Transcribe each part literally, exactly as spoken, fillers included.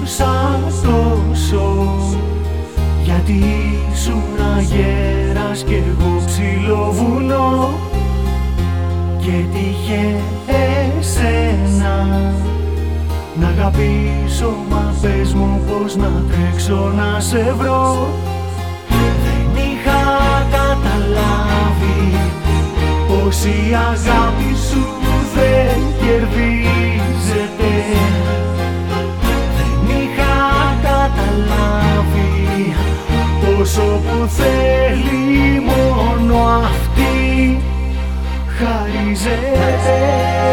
αγαπούσα τόσο, γιατί ήσουν αγέρας κι εγώ ψηλό βουνό, και τύχε εσένα να αγαπήσω, μα πες μου πως να τρέξω να σε βρω. Δεν είχα καταλάβει πως η αγάπη σου δεν κερδίζεται. Δεν είχα καταλάβει πως όπου θέλει μόνο αυτή χαρίζεται.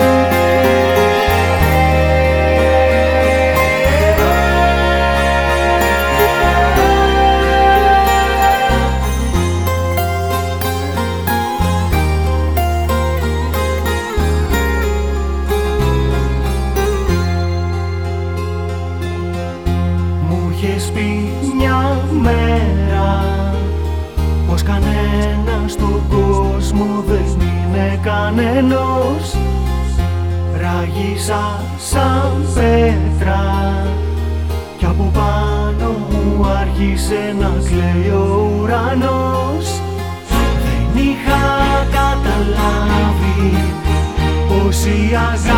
Είχες πει μια μέρα πως κανένας στον κόσμο δεν είναι κανένος. Ράγισα σαν πέτρα κι από πάνω μου άρχισε να κλαίει ο ουρανός. Δεν είχα καταλάβει πως η αγάπη